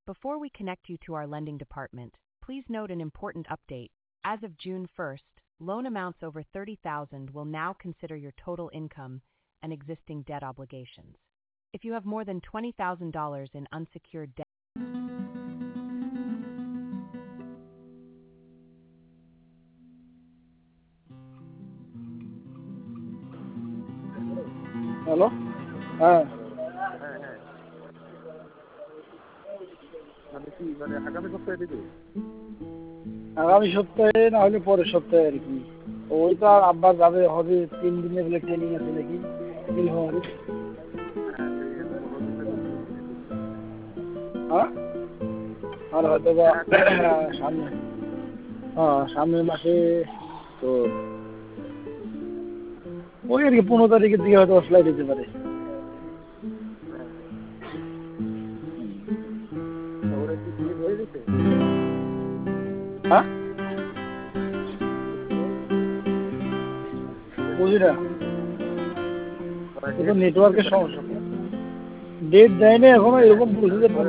Before we connect you to our lending department, please note an important update. As of June 1st, loan amounts over $30,000 will now consider your total income and existing debt obligations. If you have more than $20,000 in unsecured debt, hello, হ্যাঁ হ্যাঁ, হ্যাঁ। মানে কি মানে আগামী সপ্তাহে দিবে? আগামী সপ্তাহে না হলে পরের সপ্তাহে আর কি। ওই তো আর আব্বা যাবে হবে 3 দিনের বলে ট্রেনিং আছে নাকি নীলফামারী। হ্যাঁ, সেই জন্য 15 দিনের মধ্যে দিয়ে দিবে। হ্যাঁ, আর হয়তো বা সামনে সামনের মাসে তো ওই আর কি 15 তারিখের দিকে হয়তো ফ্লাইট হতে পারে। হ্যাঁ। তো ওরা কি টিকিট হয়ে গেছে? হ্যাঁ, বুঝি না, নেটওয়ার্কের সমস্যা। ডেট দেয় না এখনো, এরকম বলছে যে